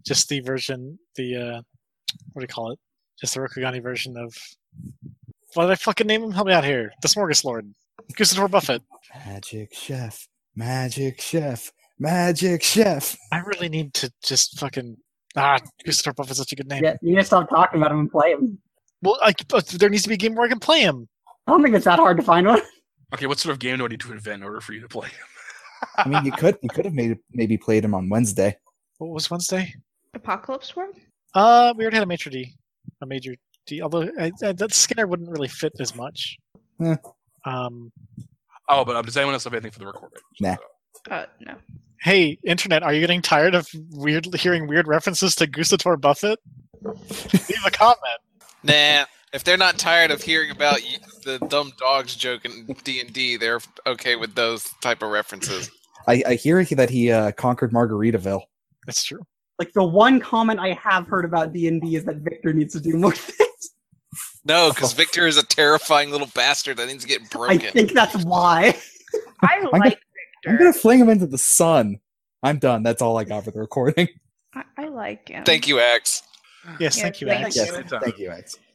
just the version, what do you call it? Just the Rokugani version of. What did I fucking name him? Help me out here. The Smorgaslord. Gustav Buffett. Magic Chef. Magic Chef. Magic Chef. I really need to just fucking. Gustav Buffett's such a good name. Yeah, you need to stop talking about him and play him. Well, there needs to be a game where I can play him. I don't think it's that hard to find one. Okay, what sort of game do I need to invent in order for you to play him? I mean, you could have maybe played him on Wednesday. What was Wednesday? Apocalypse World? We already had a major D. Although that Skinner wouldn't really fit as much. Eh. But does anyone else have anything for the recording? Nah. No. Hey, Internet, are you getting tired of hearing weird references to Gustav Buffett? Leave a comment. Nah. If they're not tired of hearing about the dumb dogs joke in D&D, they're okay with those type of references. I hear that he conquered Margaritaville. That's true. Like, the one comment I have heard about D&D is that Victor needs to do more things. No, because Victor is a terrifying little bastard that needs to get broken. I think that's why. I like Victor. I'm going to fling him into the sun. I'm done. That's all I got for the recording. I like him. Thank you, Axe. Yes, Yeah, thank you, thank Axe. Yes, thank you, Axe.